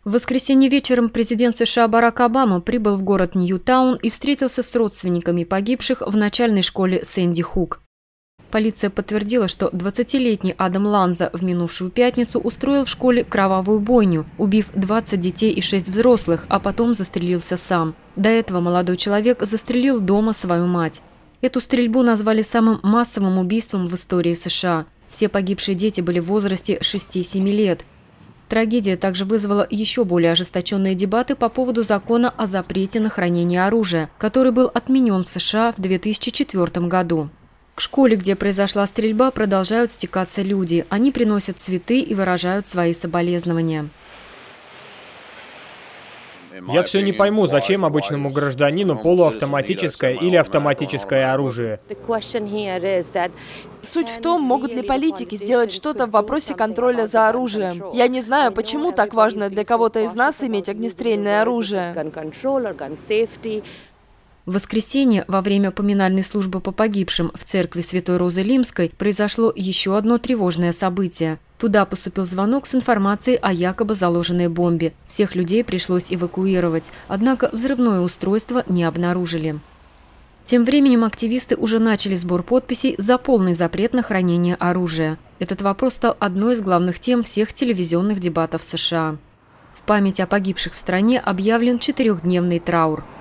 В воскресенье вечером президент США Барак Обама прибыл в город Ньютаун и встретился с родственниками погибших в начальной школе Сэнди Хук. Полиция подтвердила, что 20-летний Адам Ланза в минувшую пятницу устроил в школе кровавую бойню, убив 20 детей и 6 взрослых, а потом застрелился сам. До этого молодой человек застрелил дома свою мать. Эту стрельбу назвали самым массовым убийством в истории США. Все погибшие дети были в возрасте 6-7 лет. Трагедия также вызвала еще более ожесточенные дебаты по поводу закона о запрете на хранение оружия, который был отменен в США в 2004 году. К школе, где произошла стрельба, продолжают стекаться люди. Они приносят цветы и выражают свои соболезнования. Я все не пойму, зачем обычному гражданину полуавтоматическое или автоматическое оружие. Суть в том, могут ли политики сделать что-то в вопросе контроля за оружием. Я не знаю, почему так важно для кого-то из нас иметь огнестрельное оружие. В воскресенье во время поминальной службы по погибшим в церкви Святой Розы Лимской произошло еще одно тревожное событие. Туда поступил звонок с информацией о якобы заложенной бомбе. Всех людей пришлось эвакуировать, однако взрывное устройство не обнаружили. Тем временем активисты уже начали сбор подписей за полный запрет на хранение оружия. Этот вопрос стал одной из главных тем всех телевизионных дебатов США. В память о погибших в стране объявлен 4-дневный траур.